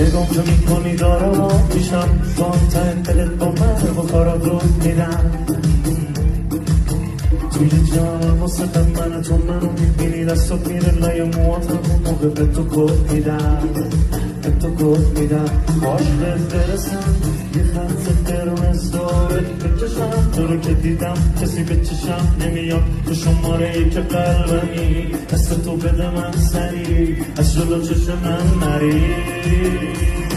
نگام که میکنی دارم آب میشم تو هم ته دلت با من با کارات رو میدم توی جان واسه من تو منو میبینی دستات میره لای موات همون موقع به تو کد میدم به تو کد میدم باش برسم یه خط درون استوری بچشم تو رو که دیدم کسی به چشم نمیاد تو شماره ای که قلبمی دست تو بده من سری از جلو چشم من نری